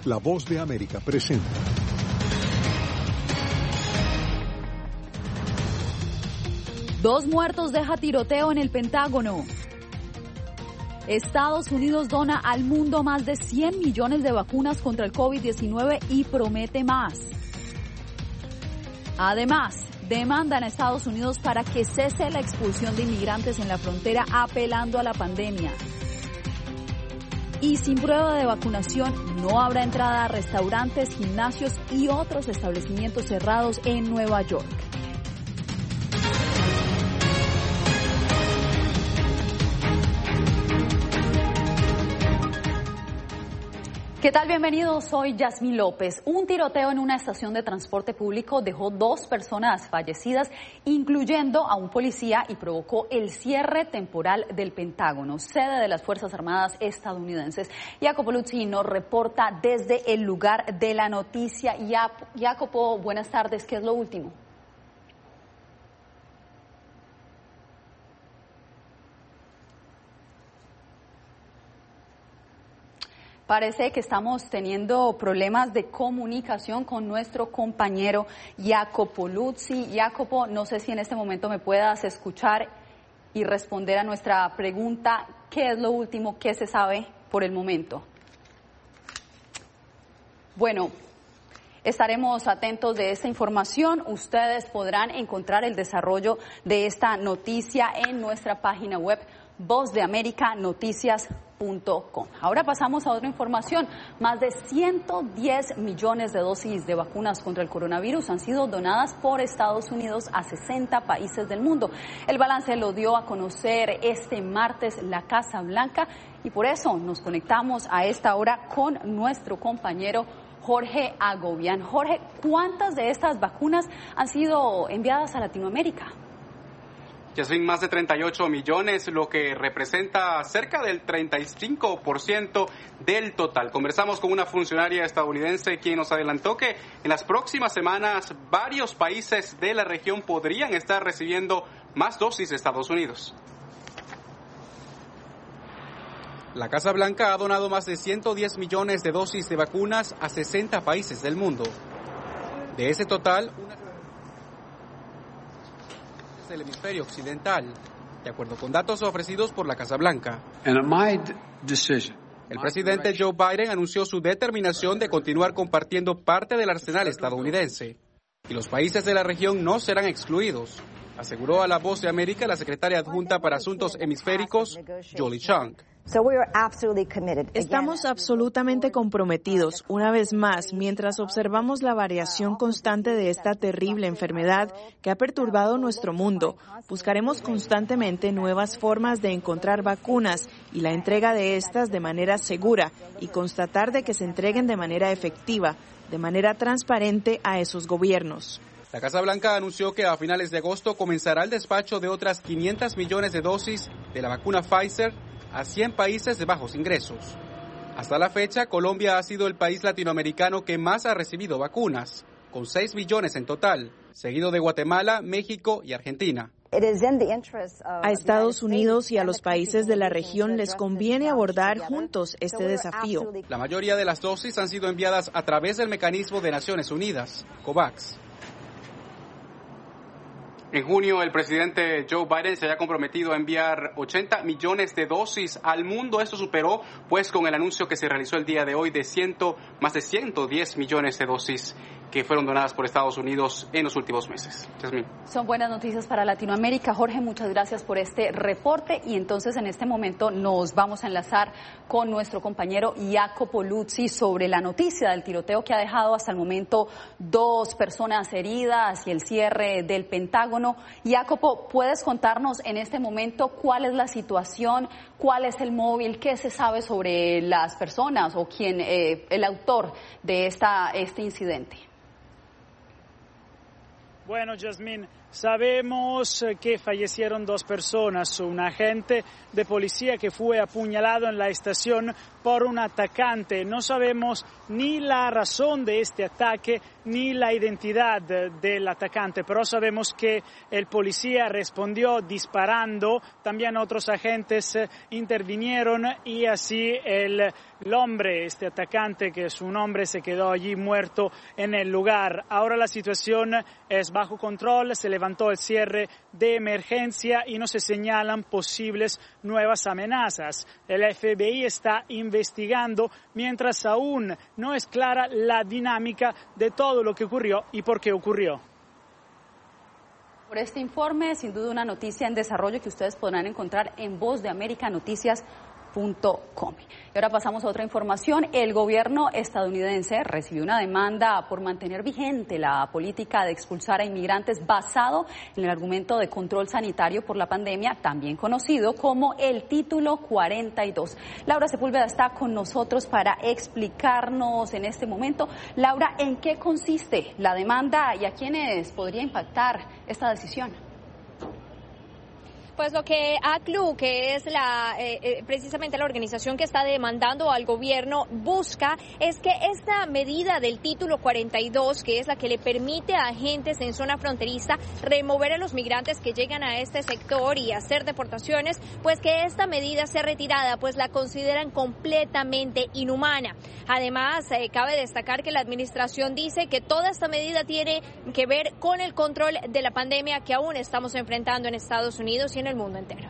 La Voz de América presenta. Dos muertos deja tiroteo en el Pentágono. Estados Unidos dona al mundo más de 100 millones de vacunas contra el COVID-19 y promete más. Además, demandan a Estados Unidos para que cese la expulsión de inmigrantes en la frontera, apelando a la pandemia. Y sin prueba de vacunación, no habrá entrada a restaurantes, gimnasios y otros establecimientos cerrados en Nueva York. ¿Qué tal? Bienvenidos, soy Yasmín López. Un tiroteo en una estación de transporte público dejó 2 personas fallecidas, incluyendo a un policía, y provocó el cierre temporal del Pentágono, sede de las Fuerzas Armadas estadounidenses. Jacopo Luzzi nos reporta desde el lugar de la noticia. Jacopo, buenas tardes. ¿Qué es lo último? Parece que estamos teniendo problemas de comunicación con nuestro compañero Jacopo Luzzi. Jacopo, no sé si en este momento me puedas escuchar y responder a nuestra pregunta. ¿Qué es lo último que se sabe por el momento? Bueno, estaremos atentos de esta información. Ustedes podrán encontrar el desarrollo de esta noticia en nuestra página web vozdeamericanoticias.com. Ahora pasamos a otra información. Más de 110 millones de dosis de vacunas contra el coronavirus han sido donadas por Estados Unidos a 60 países del mundo. El balance lo dio a conocer este martes la Casa Blanca y por eso nos conectamos a esta hora con nuestro compañero Jorge Agobián. Jorge, ¿cuántas de estas vacunas han sido enviadas a Latinoamérica? Yasmín, más de 38 millones, lo que representa cerca del 35% del total. Conversamos con una funcionaria estadounidense quien nos adelantó que en las próximas semanas varios países de la región podrían estar recibiendo más dosis de Estados Unidos. La Casa Blanca ha donado más de 110 millones de dosis de vacunas a 60 países del mundo. De ese total, del hemisferio occidental, de acuerdo con datos ofrecidos por la Casa Blanca. El presidente Joe Biden anunció su determinación de continuar compartiendo parte del arsenal estadounidense y los países de la región no serán excluidos, aseguró a La Voz de América la secretaria adjunta para Asuntos Hemisféricos, Julie Chung. Estamos absolutamente comprometidos, una vez más, mientras observamos la variación constante de esta terrible enfermedad que ha perturbado nuestro mundo. Buscaremos constantemente nuevas formas de encontrar vacunas y la entrega de estas de manera segura y constatar de que se entreguen de manera efectiva, de manera transparente a esos gobiernos. La Casa Blanca anunció que a finales de agosto comenzará el despacho de otras 500 millones de dosis de la vacuna Pfizer a 100 países de bajos ingresos. Hasta la fecha, Colombia ha sido el país latinoamericano que más ha recibido vacunas, con 6 millones en total, seguido de Guatemala, México y Argentina. A Estados Unidos y a los países de la región les conviene abordar juntos este desafío. La mayoría de las dosis han sido enviadas a través del mecanismo de Naciones Unidas, COVAX. En junio, el presidente Joe Biden se había comprometido a enviar 80 millones de dosis al mundo. Esto superó, pues, con el anuncio que se realizó el día de hoy de más de 110 millones de dosis que fueron donadas por Estados Unidos en los últimos meses. Yasmín. Son buenas noticias para Latinoamérica. Jorge, muchas gracias por este reporte. Y entonces, en este momento, nos vamos a enlazar con nuestro compañero Jacopo Luzzi sobre la noticia del tiroteo que ha dejado hasta el momento 2 personas heridas y el cierre del Pentágono. Jacopo, ¿puedes contarnos en este momento cuál es la situación, cuál es el móvil, qué se sabe sobre las personas o quién, el autor de este incidente? Bueno, Yasmín, Sabemos que fallecieron 2 personas, un agente de policía que fue apuñalado en la estación por un atacante. No sabemos ni la razón de este ataque ni la identidad del atacante, pero sabemos que el policía respondió disparando, también otros agentes intervinieron y así el hombre, este atacante que es un hombre, se quedó allí muerto en el lugar. Ahora la situación es bajo control, se levantó el cierre de emergencia y no se señalan posibles nuevas amenazas. El FBI está investigando mientras aún no es clara la dinámica de todo lo que ocurrió y por qué ocurrió. Por este informe, sin duda una noticia en desarrollo que ustedes podrán encontrar en vozdeamericanoticias.com. Y ahora pasamos a otra información. El gobierno estadounidense recibió una demanda por mantener vigente la política de expulsar a inmigrantes basado en el argumento de control sanitario por la pandemia, también conocido como el Título 42. Laura Sepúlveda está con nosotros para explicarnos en este momento. Laura, ¿en qué consiste la demanda y a quiénes podría impactar esta decisión? Pues lo que ACLU, que es precisamente la organización que está demandando al gobierno, busca es que esta medida del Título 42, que es la que le permite a agentes en zona fronteriza remover a los migrantes que llegan a este sector y hacer deportaciones, pues que esta medida sea retirada, pues la consideran completamente inhumana. Además, cabe destacar que la administración dice que toda esta medida tiene que ver con el control de la pandemia que aún estamos enfrentando en Estados Unidos y en el mundo entero.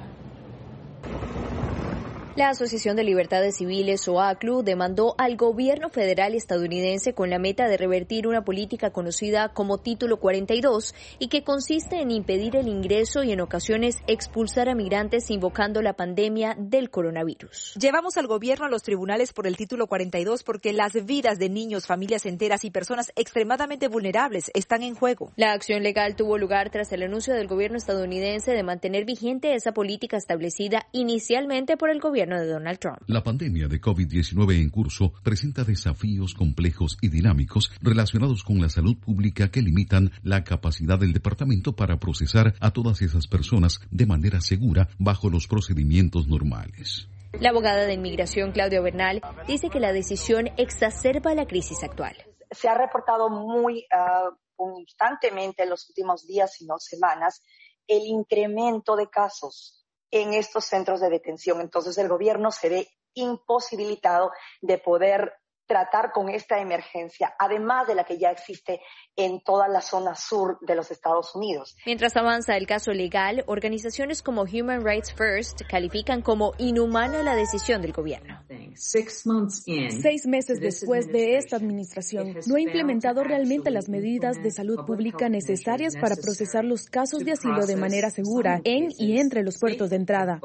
La Asociación de Libertades Civiles, o ACLU, demandó al gobierno federal estadounidense con la meta de revertir una política conocida como Título 42 y que consiste en impedir el ingreso y en ocasiones expulsar a migrantes invocando la pandemia del coronavirus. Llevamos al gobierno a los tribunales por el Título 42 porque las vidas de niños, familias enteras y personas extremadamente vulnerables están en juego. La acción legal tuvo lugar tras el anuncio del gobierno estadounidense de mantener vigente esa política establecida inicialmente por el gobierno de Donald Trump. La pandemia de COVID-19 en curso presenta desafíos complejos y dinámicos relacionados con la salud pública que limitan la capacidad del departamento para procesar a todas esas personas de manera segura bajo los procedimientos normales. La abogada de inmigración, Claudia Bernal, dice que la decisión exacerba la crisis actual. Se ha reportado muy constantemente en los últimos días y no semanas el incremento de casos en estos centros de detención. Entonces el gobierno se ve imposibilitado de poder tratar con esta emergencia, además de la que ya existe en toda la zona sur de los Estados Unidos. Mientras avanza el caso legal, organizaciones como Human Rights First califican como inhumana la decisión del gobierno. 6 meses después de esta administración, no ha implementado realmente las medidas de salud pública necesarias para procesar los casos de asilo de manera segura en y entre los puertos de entrada.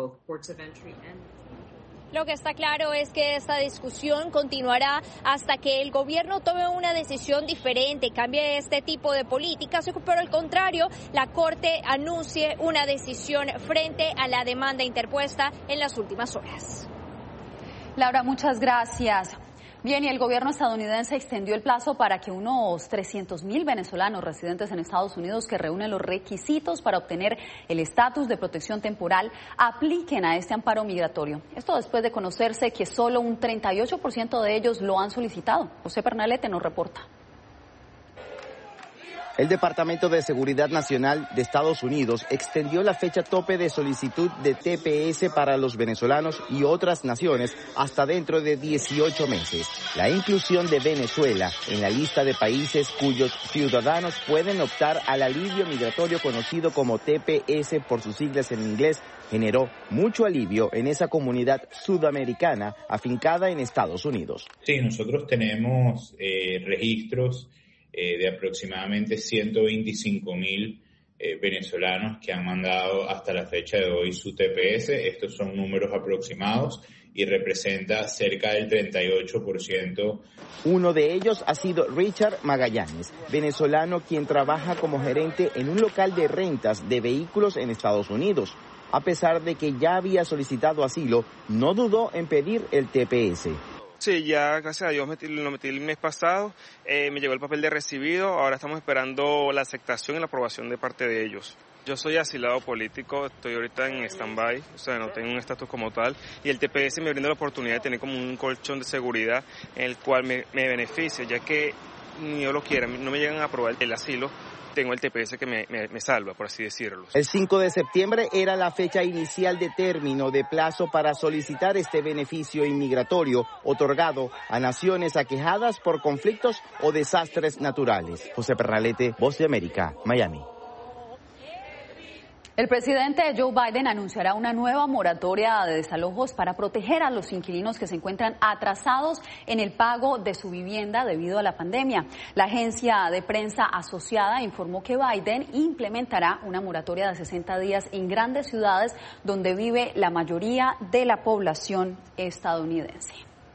Lo que está claro es que esta discusión continuará hasta que el gobierno tome una decisión diferente, cambie este tipo de políticas, o por el contrario, la Corte anuncie una decisión frente a la demanda interpuesta en las últimas horas. Laura, muchas gracias. Bien, y el gobierno estadounidense extendió el plazo para que unos 300.000 venezolanos residentes en Estados Unidos que reúnen los requisitos para obtener el estatus de protección temporal apliquen a este amparo migratorio. Esto después de conocerse que solo un 38% de ellos lo han solicitado. José Pernalete nos reporta. El Departamento de Seguridad Nacional de Estados Unidos extendió la fecha tope de solicitud de TPS para los venezolanos y otras naciones hasta dentro de 18 meses. La inclusión de Venezuela en la lista de países cuyos ciudadanos pueden optar al alivio migratorio conocido como TPS por sus siglas en inglés generó mucho alivio en esa comunidad sudamericana afincada en Estados Unidos. Sí, nosotros tenemos registros de aproximadamente 125.000 venezolanos que han mandado hasta la fecha de hoy su TPS. Estos son números aproximados y representa cerca del 38%. Uno de ellos ha sido Richard Magallanes, venezolano quien trabaja como gerente en un local de rentas de vehículos en Estados Unidos. A pesar de que ya había solicitado asilo, no dudó en pedir el TPS. Sí, ya gracias a Dios lo metí el mes pasado, me llegó el papel de recibido, ahora estamos esperando la aceptación y la aprobación de parte de ellos. Yo soy asilado político, estoy ahorita en stand-by, o sea, no tengo un estatus como tal, y el TPS me brinda la oportunidad de tener como un colchón de seguridad en el cual me beneficia, ya que ni yo lo quiera, no me llegan a aprobar el asilo, tengo el TPS que me salva, por así decirlo. El 5 de septiembre era la fecha inicial de término de plazo para solicitar este beneficio inmigratorio otorgado a naciones aquejadas por conflictos o desastres naturales. José Pernalete, Voz de América, Miami. El presidente Joe Biden anunciará una nueva moratoria de desalojos para proteger a los inquilinos que se encuentran atrasados en el pago de su vivienda debido a la pandemia. La agencia de prensa asociada informó que Biden implementará una moratoria de 60 días en grandes ciudades donde vive la mayoría de la población estadounidense.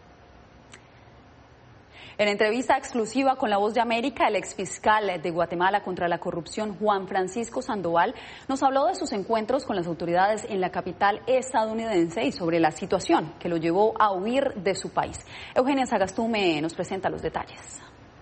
En entrevista exclusiva con La Voz de América, el exfiscal de Guatemala contra la corrupción, Juan Francisco Sandoval, nos habló de sus encuentros con las autoridades en la capital estadounidense y sobre la situación que lo llevó a huir de su país. Eugenia Sagastume nos presenta los detalles.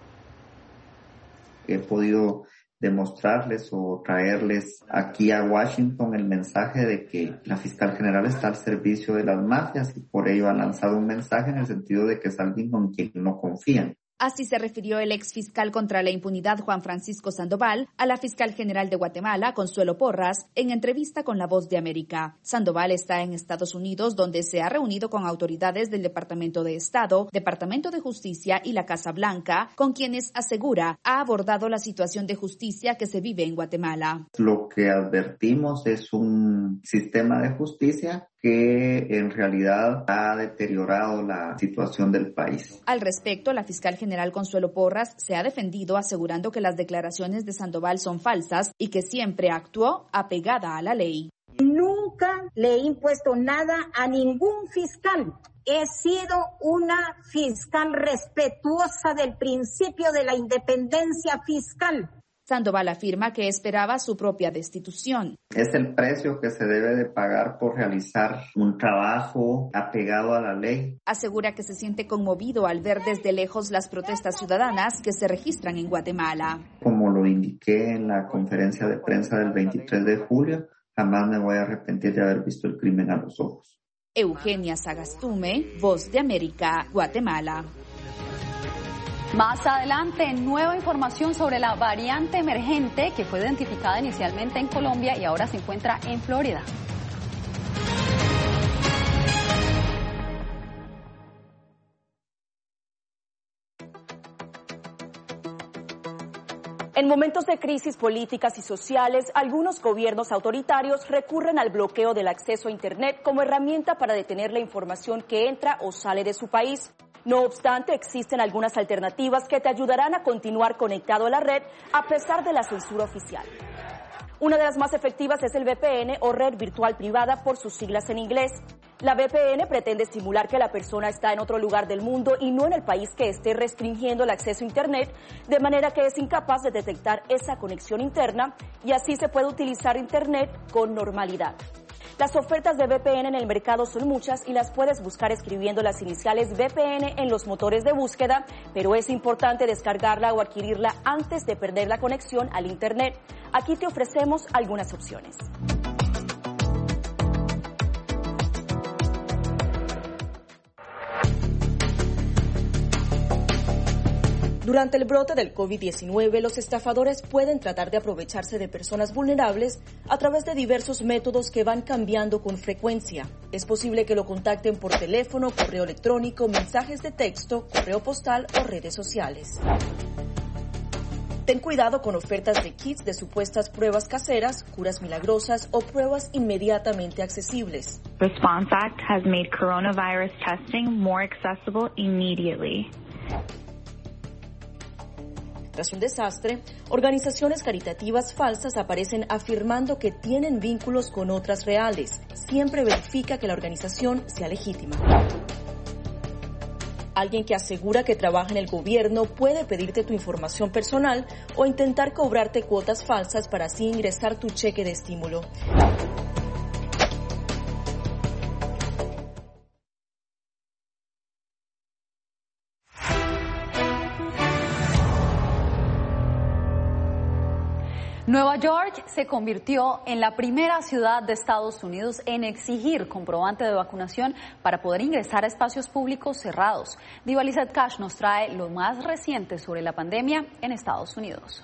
He podido demostrarles o traerles aquí a Washington el mensaje de que la fiscal general está al servicio de las mafias y por ello ha lanzado un mensaje en el sentido de que es alguien con quien no confían. Así se refirió el exfiscal contra la impunidad Juan Francisco Sandoval a la fiscal general de Guatemala, Consuelo Porras, en entrevista con La Voz de América. Sandoval está en Estados Unidos, donde se ha reunido con autoridades del Departamento de Estado, Departamento de Justicia y la Casa Blanca, con quienes asegura ha abordado la situación de justicia que se vive en Guatemala. Lo que advertimos es un sistema de justicia que en realidad ha deteriorado la situación del país. Al respecto, la fiscal general Consuelo Porras se ha defendido asegurando que las declaraciones de Sandoval son falsas y que siempre actuó apegada a la ley. Nunca le he impuesto nada a ningún fiscal. He sido una fiscal respetuosa del principio de la independencia fiscal. Sandoval afirma que esperaba su propia destitución. Es el precio que se debe de pagar por realizar un trabajo apegado a la ley. Asegura que se siente conmovido al ver desde lejos las protestas ciudadanas que se registran en Guatemala. Como lo indiqué en la conferencia de prensa del 23 de julio, jamás me voy a arrepentir de haber visto el crimen a los ojos. Eugenia Sagastume, Voz de América, Guatemala. Más adelante, nueva información sobre la variante emergente que fue identificada inicialmente en Colombia y ahora se encuentra en Florida. En momentos de crisis políticas y sociales, algunos gobiernos autoritarios recurren al bloqueo del acceso a Internet como herramienta para detener la información que entra o sale de su país. No obstante, existen algunas alternativas que te ayudarán a continuar conectado a la red a pesar de la censura oficial. Una de las más efectivas es el VPN o red virtual privada por sus siglas en inglés. La VPN pretende simular que la persona está en otro lugar del mundo y no en el país que esté restringiendo el acceso a Internet, de manera que es incapaz de detectar esa conexión interna y así se puede utilizar Internet con normalidad. Las ofertas de VPN en el mercado son muchas y las puedes buscar escribiendo las iniciales VPN en los motores de búsqueda, pero es importante descargarla o adquirirla antes de perder la conexión al Internet. Aquí te ofrecemos algunas opciones. Durante el brote del COVID-19, los estafadores pueden tratar de aprovecharse de personas vulnerables a través de diversos métodos que van cambiando con frecuencia. Es posible que lo contacten por teléfono, correo electrónico, mensajes de texto, correo postal o redes sociales. Ten cuidado con ofertas de kits de supuestas pruebas caseras, curas milagrosas o pruebas inmediatamente accesibles. Response Act has made coronavirus testing more accessible immediately. Tras un desastre, organizaciones caritativas falsas aparecen afirmando que tienen vínculos con otras reales. Siempre verifica que la organización sea legítima. Alguien que asegura que trabaja en el gobierno puede pedirte tu información personal o intentar cobrarte cuotas falsas para así ingresar tu cheque de estímulo. Nueva York se convirtió en la primera ciudad de Estados Unidos en exigir comprobante de vacunación para poder ingresar a espacios públicos cerrados. Diva Lizeth Cash nos trae lo más reciente sobre la pandemia en Estados Unidos.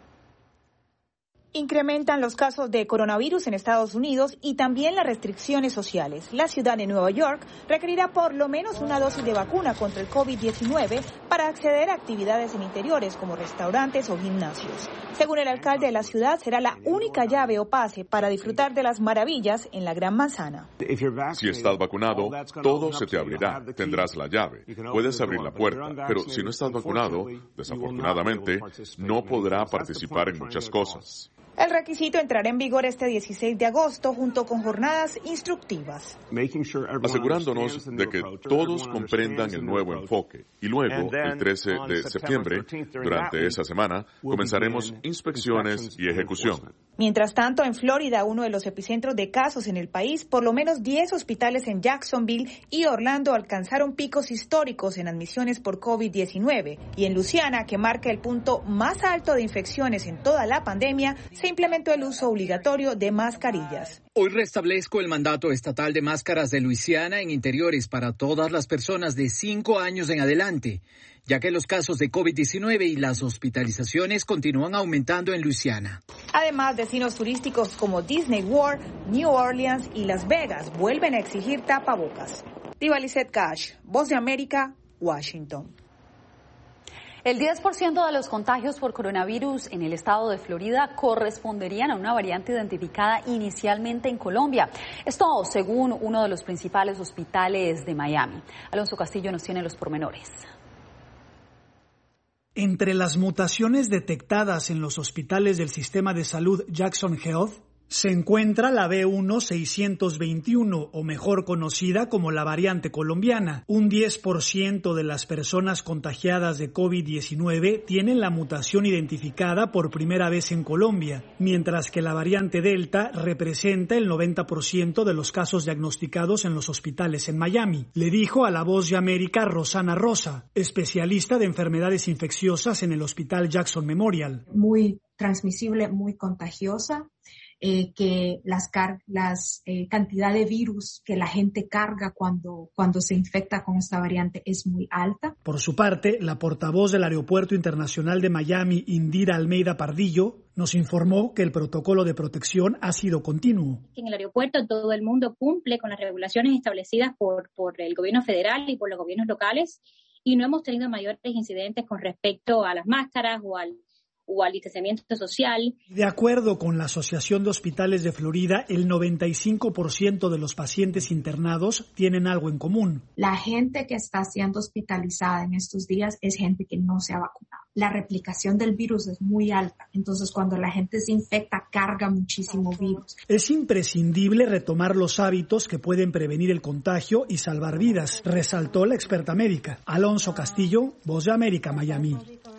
Incrementan los casos de coronavirus en Estados Unidos y también las restricciones sociales. La ciudad de Nueva York requerirá por lo menos una dosis de vacuna contra el COVID-19 para acceder a actividades en interiores como restaurantes o gimnasios. Según el alcalde de la ciudad, será la única llave o pase para disfrutar de las maravillas en la Gran Manzana. Si estás vacunado, todo se te abrirá. Tendrás la llave. Puedes abrir la puerta, pero si no estás vacunado, desafortunadamente, no podrá participar en muchas cosas. El requisito entrará en vigor este 16 de agosto junto con jornadas instructivas. Asegurándonos de que todos comprendan el nuevo enfoque. Y luego, el 13 de septiembre, durante esa semana, comenzaremos inspecciones y ejecución. Mientras tanto, en Florida, uno de los epicentros de casos en el país, por lo menos 10 hospitales en Jacksonville y Orlando alcanzaron picos históricos en admisiones por COVID-19. Y en Luisiana, que marca el punto más alto de infecciones en toda la pandemia, se implementó el uso obligatorio de mascarillas. Hoy restablezco el mandato estatal de máscaras de Luisiana en interiores para todas las personas de 5 años en adelante, ya que los casos de COVID-19 y las hospitalizaciones continúan aumentando en Luisiana. Además, destinos turísticos como Disney World, New Orleans y Las Vegas vuelven a exigir tapabocas. Diva Lizeth Cash, Voz de América, Washington. El 10% de los contagios por coronavirus en el estado de Florida corresponderían a una variante identificada inicialmente en Colombia. Esto según uno de los principales hospitales de Miami. Alonso Castillo nos tiene los pormenores. Entre las mutaciones detectadas en los hospitales del sistema de salud Jackson Health, se encuentra la B1621, o mejor conocida como la variante colombiana. Un 10% de las personas contagiadas de COVID-19 tienen la mutación identificada por primera vez en Colombia, mientras que la variante Delta representa el 90% de los casos diagnosticados en los hospitales en Miami. Le dijo a La Voz de América Rosana Rosa, especialista de enfermedades infecciosas en el Hospital Jackson Memorial. Muy transmisible, muy contagiosa. Que cantidad de virus que la gente carga cuando se infecta con esta variante es muy alta. Por su parte, la portavoz del Aeropuerto Internacional de Miami, Indira Almeida Pardillo, nos informó que el protocolo de protección ha sido continuo. En el aeropuerto todo el mundo cumple con las regulaciones establecidas por el gobierno federal y por los gobiernos locales y no hemos tenido mayores incidentes con respecto a las máscaras o al distanciamiento social. De acuerdo con la Asociación de Hospitales de Florida, el 95% de los pacientes internados tienen algo en común. La gente que está siendo hospitalizada en estos días es gente que no se ha vacunado. La replicación del virus es muy alta, entonces cuando la gente se infecta carga muchísimo virus. Es imprescindible retomar los hábitos que pueden prevenir el contagio y salvar vidas, resaltó la experta médica. Alonso Castillo, Voz de América, Miami.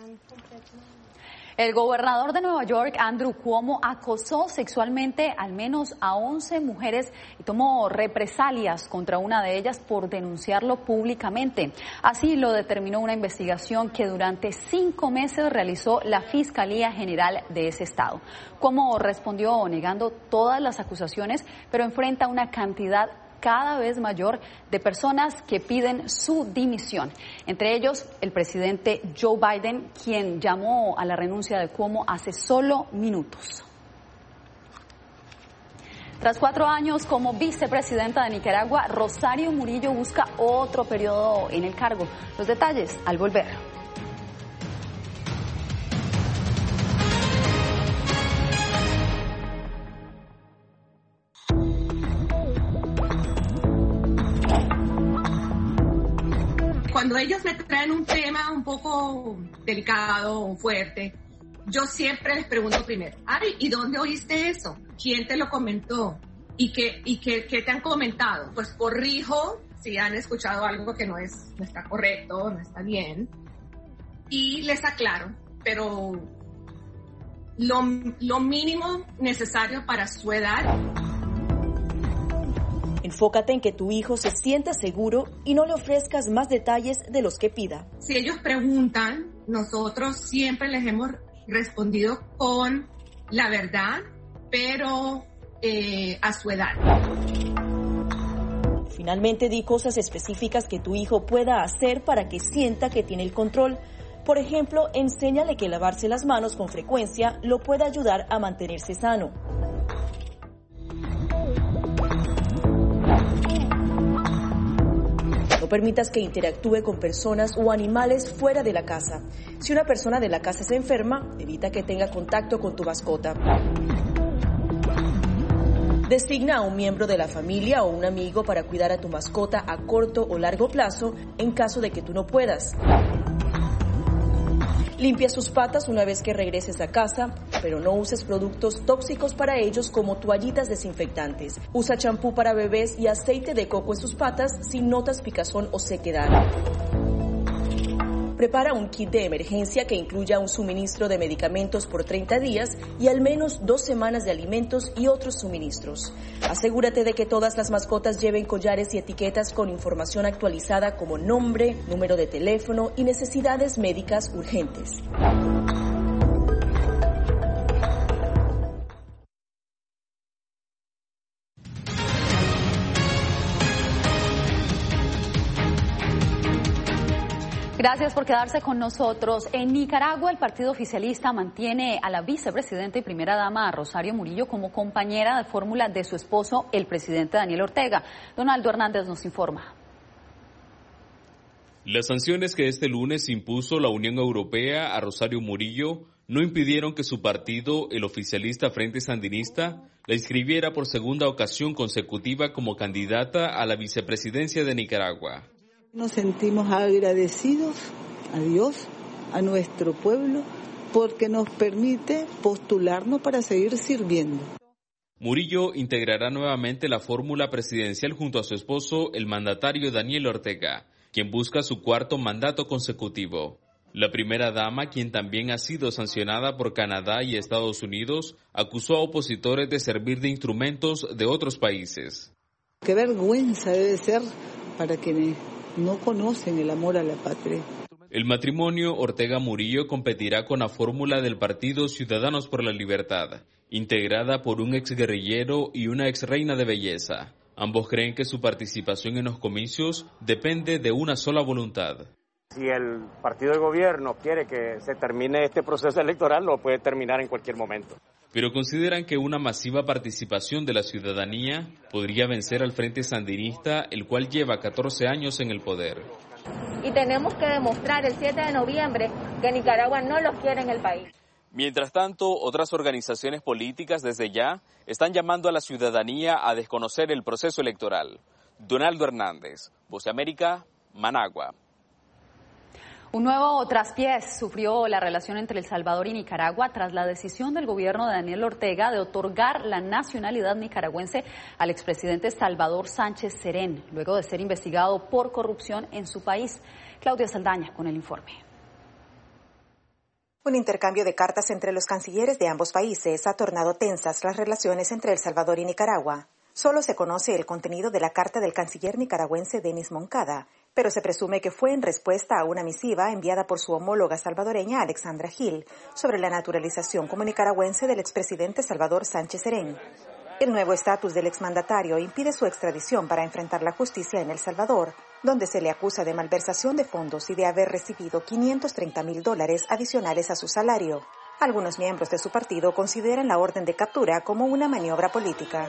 El gobernador de Nueva York, Andrew Cuomo, acosó sexualmente al menos a 11 mujeres y tomó represalias contra una de ellas por denunciarlo públicamente. Así lo determinó una investigación que durante 5 meses realizó la Fiscalía General de ese estado. Cuomo respondió negando todas las acusaciones, pero enfrenta una cantidad cada vez mayor de personas que piden su dimisión. Entre ellos, el presidente Joe Biden, quien llamó a la renuncia de Cuomo hace solo minutos. Tras 4 años como vicepresidenta de Nicaragua, Rosario Murillo busca otro periodo en el cargo. Los detalles al volver. Cuando ellos me traen un tema un poco delicado o fuerte, yo siempre les pregunto primero, ¿y dónde oíste eso? ¿Quién te lo comentó? ¿Y qué te han comentado? Pues corrijo si han escuchado algo que no está correcto, no está bien, y les aclaro, pero lo mínimo necesario para su edad. Enfócate en que tu hijo se sienta seguro y no le ofrezcas más detalles de los que pida. Si ellos preguntan, nosotros siempre les hemos respondido con la verdad, pero a su edad. Finalmente, di cosas específicas que tu hijo pueda hacer para que sienta que tiene el control. Por ejemplo, enséñale que lavarse las manos con frecuencia lo puede ayudar a mantenerse sano. No permitas que interactúe con personas o animales fuera de la casa. Si una persona de la casa se enferma, evita que tenga contacto con tu mascota. Designa a un miembro de la familia o un amigo para cuidar a tu mascota a corto o largo plazo en caso de que tú no puedas. Limpia sus patas una vez que regreses a casa, pero no uses productos tóxicos para ellos como toallitas desinfectantes. Usa champú para bebés y aceite de coco en sus patas si notas picazón o sequedad. Prepara un kit de emergencia que incluya un suministro de medicamentos por 30 días y al menos 2 semanas de alimentos y otros suministros. Asegúrate de que todas las mascotas lleven collares y etiquetas con información actualizada como nombre, número de teléfono y necesidades médicas urgentes. Gracias por quedarse con nosotros. En Nicaragua, el partido oficialista mantiene a la vicepresidenta y primera dama Rosario Murillo como compañera de fórmula de su esposo, el presidente Daniel Ortega. Donaldo Hernández nos informa. Las sanciones que este lunes impuso la Unión Europea a Rosario Murillo no impidieron que su partido, el oficialista Frente Sandinista, la inscribiera por segunda ocasión consecutiva como candidata a la vicepresidencia de Nicaragua. Nos sentimos agradecidos a Dios, a nuestro pueblo, porque nos permite postularnos para seguir sirviendo. Murillo integrará nuevamente la fórmula presidencial junto a su esposo, el mandatario Daniel Ortega, quien busca su 4º mandato consecutivo. La primera dama, quien también ha sido sancionada por Canadá y Estados Unidos, acusó a opositores de servir de instrumentos de otros países. Qué vergüenza debe ser para quienes no conocen el amor a la patria. El matrimonio Ortega-Murillo competirá con la fórmula del partido Ciudadanos por la Libertad, integrada por un exguerrillero y una exreina de belleza. Ambos creen que su participación en los comicios depende de una sola voluntad. Si el partido de gobierno quiere que se termine este proceso electoral, lo puede terminar en cualquier momento. Pero consideran que una masiva participación de la ciudadanía podría vencer al Frente Sandinista, el cual lleva 14 años en el poder. Y tenemos que demostrar el 7 de noviembre que Nicaragua no los quiere en el país. Mientras tanto, otras organizaciones políticas desde ya están llamando a la ciudadanía a desconocer el proceso electoral. Donaldo Hernández, Voz de América, Managua. Un nuevo traspiés sufrió la relación entre El Salvador y Nicaragua tras la decisión del gobierno de Daniel Ortega de otorgar la nacionalidad nicaragüense al expresidente Salvador Sánchez Serén, luego de ser investigado por corrupción en su país. Claudia Saldaña con el informe. Un intercambio de cartas entre los cancilleres de ambos países ha tornado tensas las relaciones entre El Salvador y Nicaragua. Solo se conoce el contenido de la carta del canciller nicaragüense Denis Moncada, pero se presume que fue en respuesta a una misiva enviada por su homóloga salvadoreña Alexandra Gil sobre la naturalización como nicaragüense del expresidente Salvador Sánchez Serén. El nuevo estatus del exmandatario impide su extradición para enfrentar la justicia en El Salvador, donde se le acusa de malversación de fondos y de haber recibido $530,000 adicionales a su salario. Algunos miembros de su partido consideran la orden de captura como una maniobra política.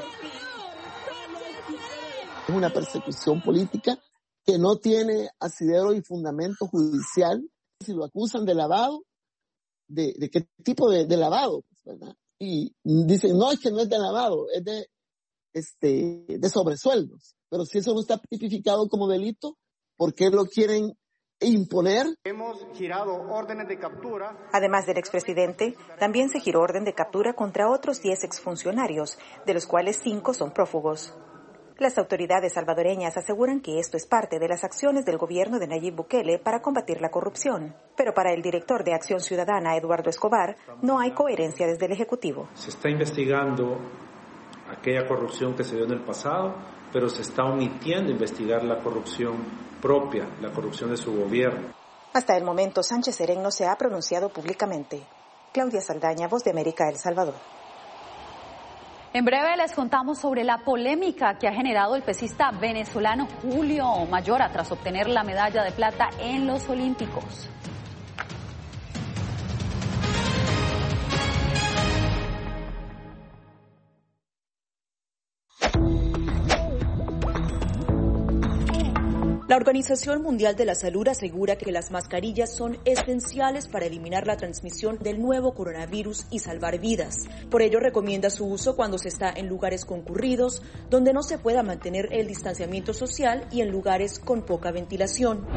Es una persecución política que no tiene asidero y fundamento judicial. Si lo acusan de lavado, ¿de qué tipo de lavado? ¿Verdad? Y dicen, no, es que no es de lavado, es de sobresueldos. Pero si eso no está tipificado como delito, ¿por qué lo quieren imponer? Hemos girado órdenes de captura. Además del expresidente, también se giró orden de captura contra otros 10 exfuncionarios, de los cuales 5 son prófugos. Las autoridades salvadoreñas aseguran que esto es parte de las acciones del gobierno de Nayib Bukele para combatir la corrupción. Pero para el director de Acción Ciudadana, Eduardo Escobar, no hay coherencia desde el Ejecutivo. Se está investigando aquella corrupción que se dio en el pasado, pero se está omitiendo investigar la corrupción propia, la corrupción de su gobierno. Hasta el momento, Sánchez Serén no se ha pronunciado públicamente. Claudia Saldaña, Voz de América, El Salvador. En breve les contamos sobre la polémica que ha generado el pesista venezolano Julio Mayora tras obtener la medalla de plata en los Olímpicos. La Organización Mundial de la Salud asegura que las mascarillas son esenciales para eliminar la transmisión del nuevo coronavirus y salvar vidas. Por ello, recomienda su uso cuando se está en lugares concurridos, donde no se pueda mantener el distanciamiento social y en lugares con poca ventilación.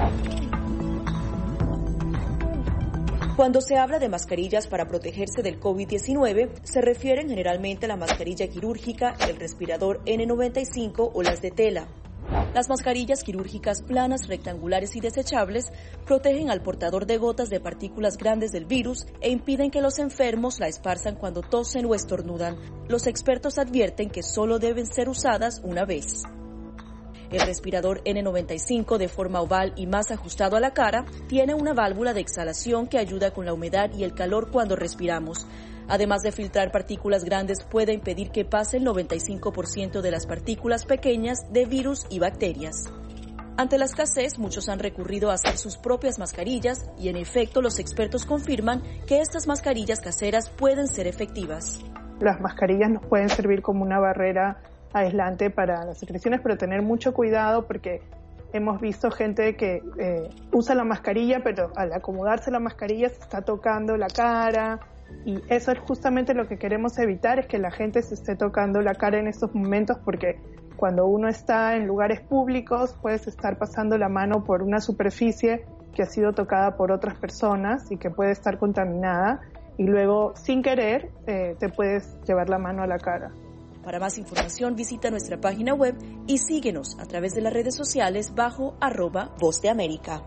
Cuando se habla de mascarillas para protegerse del COVID-19, se refieren generalmente a la mascarilla quirúrgica, el respirador N95 o las de tela. Las mascarillas quirúrgicas planas, rectangulares y desechables protegen al portador de gotas de partículas grandes del virus e impiden que los enfermos la esparzan cuando tosen o estornudan. Los expertos advierten que solo deben ser usadas una vez. El respirador N95, de forma oval y más ajustado a la cara, tiene una válvula de exhalación que ayuda con la humedad y el calor cuando respiramos. Además de filtrar partículas grandes, puede impedir que pase el 95% de las partículas pequeñas de virus y bacterias. Ante la escasez, muchos han recurrido a hacer sus propias mascarillas y, en efecto, los expertos confirman que estas mascarillas caseras pueden ser efectivas. Las mascarillas nos pueden servir como una barrera aislante para las secreciones, pero tener mucho cuidado porque hemos visto gente que usa la mascarilla, pero al acomodarse la mascarilla se está tocando la cara. Y eso es justamente lo que queremos evitar, es que la gente se esté tocando la cara en estos momentos, porque cuando uno está en lugares públicos puedes estar pasando la mano por una superficie que ha sido tocada por otras personas y que puede estar contaminada y luego sin querer te puedes llevar la mano a la cara. Para más información visita nuestra página web y síguenos a través de las redes sociales bajo @Voz de América.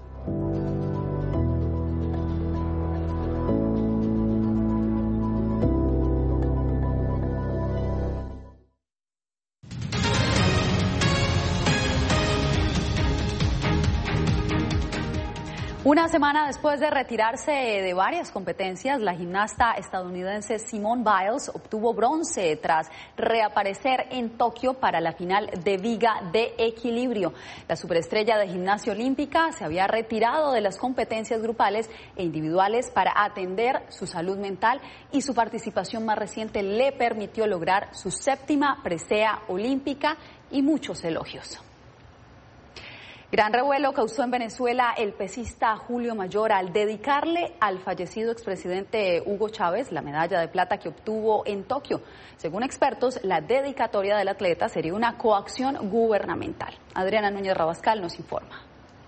Una semana después de retirarse de varias competencias, la gimnasta estadounidense Simone Biles obtuvo bronce tras reaparecer en Tokio para la final de viga de equilibrio. La superestrella de gimnasia olímpica se había retirado de las competencias grupales e individuales para atender su salud mental y su participación más reciente le permitió lograr su 7ª presea olímpica y muchos elogios. Gran revuelo causó en Venezuela el pesista Julio Mayora al dedicarle al fallecido expresidente Hugo Chávez la medalla de plata que obtuvo en Tokio. Según expertos, la dedicatoria del atleta sería una coacción gubernamental. Adriana Núñez Rabascal nos informa.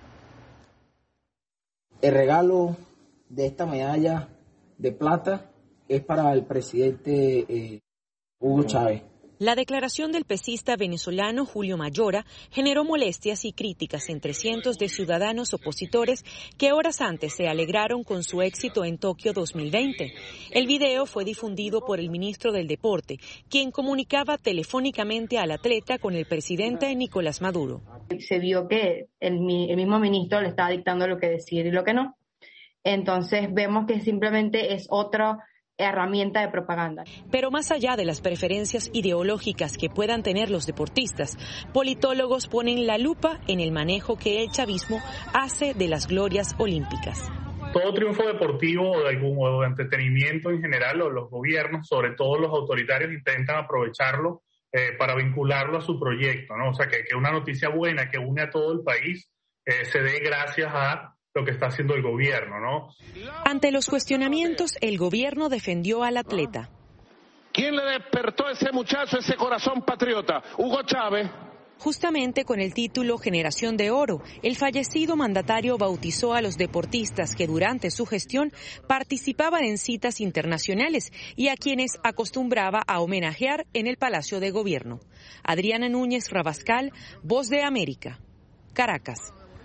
El regalo de esta medalla de plata es para el presidente Hugo Chávez. La declaración del pesista venezolano Julio Mayora generó molestias y críticas entre cientos de ciudadanos opositores que horas antes se alegraron con su éxito en Tokio 2020. El video fue difundido por el ministro del Deporte, quien comunicaba telefónicamente al atleta con el presidente Nicolás Maduro. Se vio que el mismo ministro le estaba dictando lo que decir y lo que no. Entonces vemos que simplemente es otra herramienta de propaganda. Pero más allá de las preferencias ideológicas que puedan tener los deportistas, politólogos ponen la lupa en el manejo que el chavismo hace de las glorias olímpicas. Todo triunfo deportivo o de entretenimiento en general, o los gobiernos, sobre todo los autoritarios, intentan aprovecharlo para vincularlo a su proyecto, ¿no? O sea, que una noticia buena que une a todo el país se dé gracias a lo que está haciendo el gobierno, ¿no? Ante los cuestionamientos, el gobierno defendió al atleta. ¿Quién le despertó a ese muchacho ese corazón patriota? Hugo Chávez. Justamente con el título Generación de Oro, el fallecido mandatario bautizó a los deportistas que durante su gestión participaban en citas internacionales y a quienes acostumbraba a homenajear en el Palacio de Gobierno. Adriana Núñez Rabascal, Voz de América, Caracas.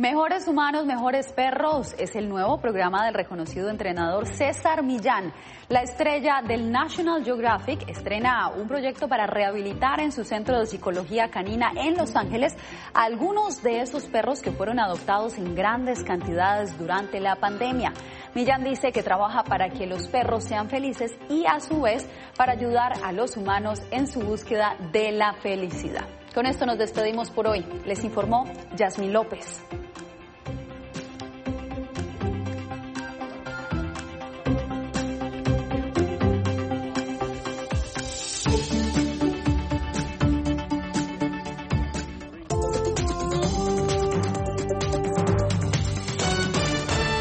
Mejores humanos, mejores perros es el nuevo programa del reconocido entrenador César Millán. La estrella del National Geographic estrena un proyecto para rehabilitar en su centro de psicología canina en Los Ángeles a algunos de esos perros que fueron adoptados en grandes cantidades durante la pandemia. Millán dice que trabaja para que los perros sean felices y a su vez para ayudar a los humanos en su búsqueda de la felicidad. Con esto nos despedimos por hoy. Les informó Yasmín López.